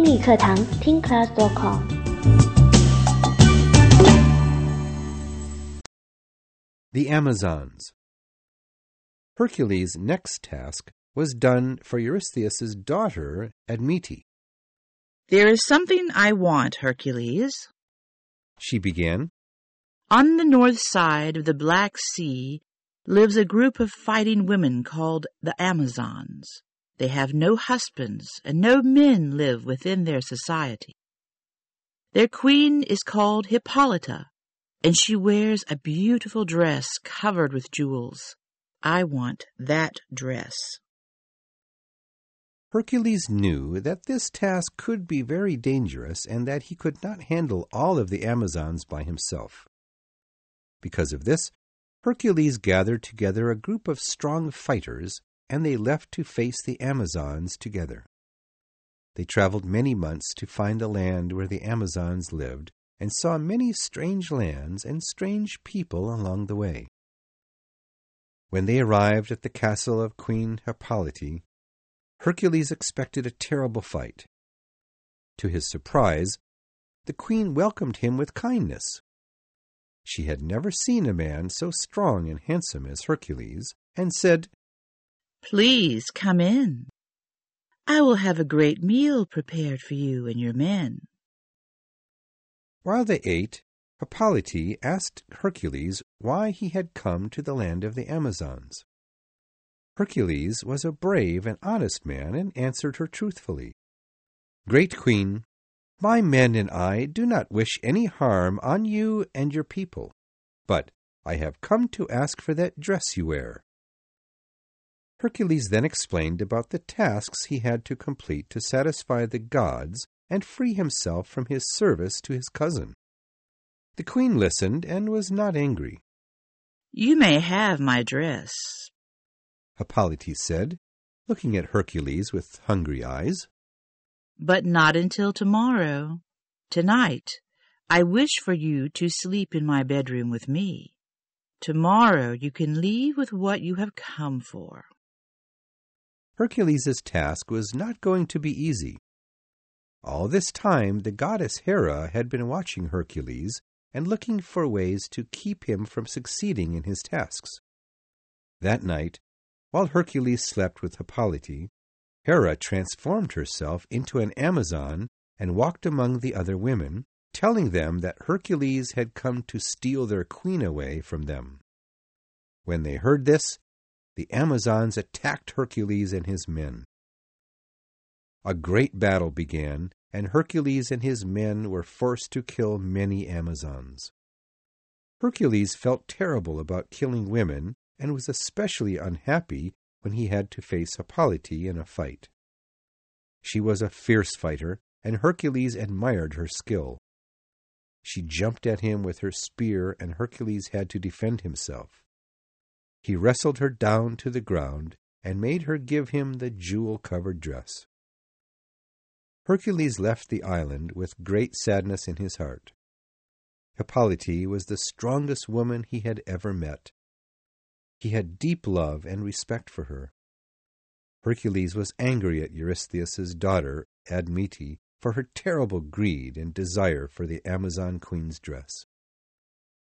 英语课堂听 class.com。 The Amazons. Hercules' next task was done for Eurystheus' daughter, Admete. "There is something I want, Hercules," she began. "On the north side of the Black Sea lives a group of fighting women called the Amazons. They have no husbands, and no men live within their society. Their queen is called Hippolyta, and she wears a beautiful dress covered with jewels. I want that dress." Hercules knew that this task could be very dangerous and that he could not handle all of the Amazons by himself. Because of this, Hercules gathered together a group of strong fighters, and they left to face the Amazons together. They traveled many months to find the land where the Amazons lived, and saw many strange lands and strange people along the way. When they arrived at the castle of Queen Hippolyte, Hercules expected a terrible fight. To his surprise, the queen welcomed him with kindness. She had never seen a man so strong and handsome as Hercules, and said, "Please come in. I will have a great meal prepared for you and your men." While they ate, Hippolyte asked Hercules why he had come to the land of the Amazons. Hercules was a brave and honest man and answered her truthfully. "Great Queen, my men and I do not wish any harm on you and your people, but I have come to ask for that dress you wear." Hercules then explained about the tasks he had to complete to satisfy the gods and free himself from his service to his cousin. The queen listened and was not angry. "You may have my dress," Hippolyte said, looking at Hercules with hungry eyes. "but not until tomorrow. Tonight, I wish for you to sleep in my bedroom with me. Tomorrow you can leave with what you have come for." Hercules' task was not going to be easy. All this time, the goddess Hera had been watching Hercules and looking for ways to keep him from succeeding in his tasks. That night, while Hercules slept with Hippolyte, Hera transformed herself into an Amazon and walked among the other women, telling them that Hercules had come to steal their queen away from them. When they heard this, the Amazons attacked Hercules and his men. A great battle began, and Hercules and his men were forced to kill many Amazons. Hercules felt terrible about killing women and was especially unhappy when he had to face Hippolyte in a fight. She was a fierce fighter, and Hercules admired her skill. She jumped at him with her spear, and Hercules had to defend himself. He wrestled her down to the ground and made her give him the jewel-covered dress. Hercules left the island with great sadness in his heart. Hippolyte was the strongest woman he had ever met. He had deep love and respect for her. Hercules was angry at Eurystheus' daughter, Admete, for her terrible greed and desire for the Amazon queen's dress.